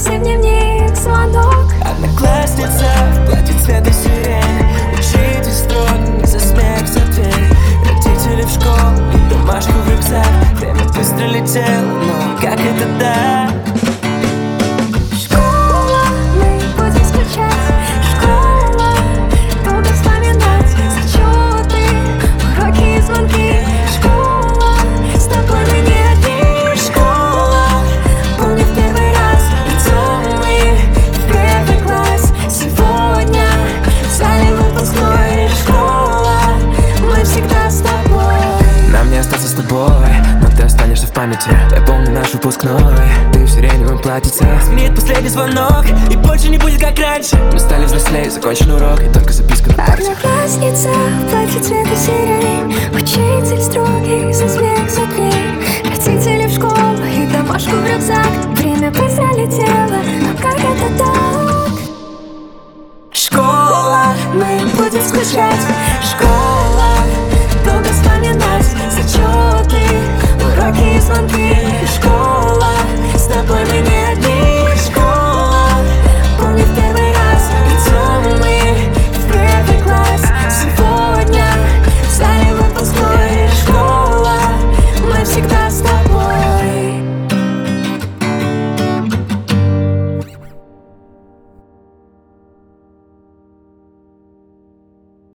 Спроси в дневник звонок. Одноклассница в платье цвета сирень, учитель строг за смех за дверь. Родители в школу и домашку в рюкзак. Время быстро летело, но как это так? Школа, мы будем скучать. Школа, долго вспоминать. Зачеты, уроки и звонки. Школа, с тобой мы не одни. Школа, помню в первый раз. Идем мы в первый класс. Сегодня в зале выпускной. Школа, мы всегда с тобой. Нам не остаться с тобой, но ты останешься в памяти. Я помню наш выпускной, ты в сиреневом платьице. Звенит последний звонок, и больше не будет как раньше. Мы стали взрослее, закончен урок, и только записка на парте. Одноклассница в платье цвета сирень, учитель строгий за смех за дверь. Родители в школу